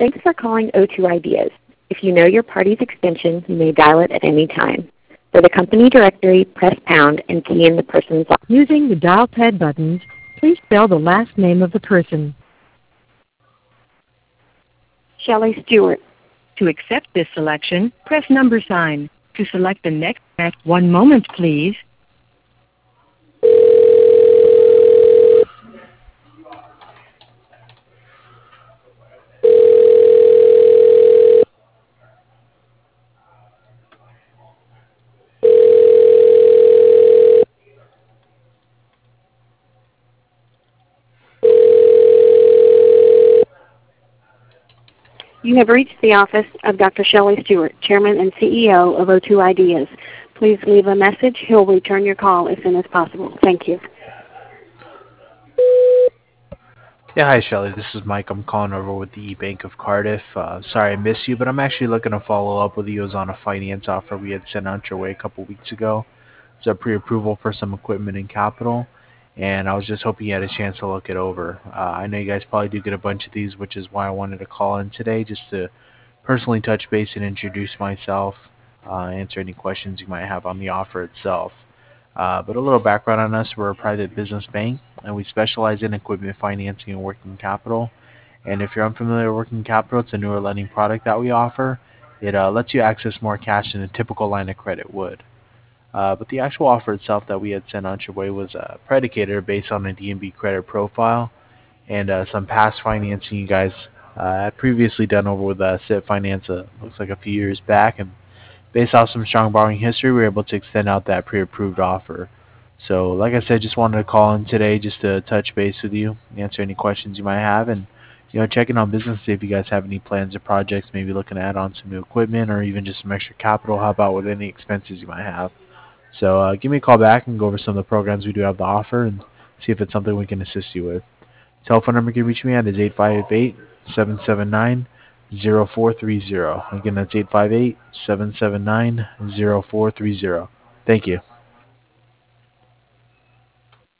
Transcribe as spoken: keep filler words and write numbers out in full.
Thanks for calling O two Ideas. If you know your party's extension, you may dial it at any time. For the company directory, press pound and key in the person's last. Using the dial pad buttons, please spell the last name of the person. Shelley Stewart. To accept this selection, press number sign. To select the next, one moment, please. You have reached the office of Doctor Shelley Stewart, Chairman and C E O of O two Ideas. Please leave a message. He'll return your call as soon as possible. Thank you. Yeah, hi Shelly. This is Mike. I'm calling over with the E-Bank of Cardiff. Uh, sorry I missed you, but I'm actually looking to follow up with you. It was on a finance offer we had sent out your way a couple weeks ago. It's a pre-approval for some equipment and capital, and I was just hoping you had a chance to look it over. Uh, I know you guys probably do get a bunch of these, which is why I wanted to call in today, just to personally touch base and introduce myself, uh, answer any questions you might have on the offer itself. Uh, but a little background on us: we're a private business bank, and we specialize in equipment financing and working capital. And if you're unfamiliar with working capital, it's a newer lending product that we offer. It uh, lets you access more cash than a typical line of credit would. Uh, but the actual offer itself that we had sent out your way was uh, predicated based on a D N B credit profile and uh, some past financing you guys uh, had previously done over with uh, C I T Finance, uh, looks like a few years back. And based off some strong borrowing history, we were able to extend out that pre-approved offer. So like I said, just wanted to call in today just to touch base with you, answer any questions you might have, and you know, checking on business, see if you guys have any plans or projects, maybe looking to add on some new equipment or even just some extra capital, help out with any expenses you might have. So uh, give me a call back and go over some of the programs we do have to offer and see if it's something we can assist you with. Telephone number you can reach me at is eight five eight, seven seven nine, zero four three zero. Again, that's eight five eight, seven seven nine, zero four three zero. Thank you.